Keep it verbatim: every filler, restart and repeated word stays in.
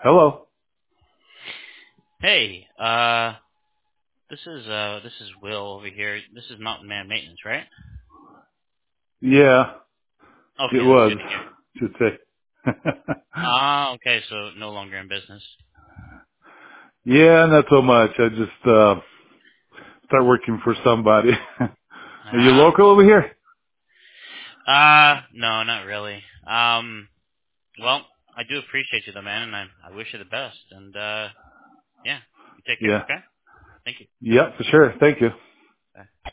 Hello. Hey, uh, this is uh, this is Will over here. This is Mountain Man Maintenance, right? Yeah, it Okay, that's was. good to hear. Should say. Ah, okay, so no longer in business. Yeah, not so much. I just uh start working for somebody. Are you Ah, local over here? uh, no, not really. Um, well, I do appreciate you, though, man, and I I wish you the best. And uh, yeah, you take care. Yeah. Okay, thank you. Yeah, for sure. Thank you. Bye.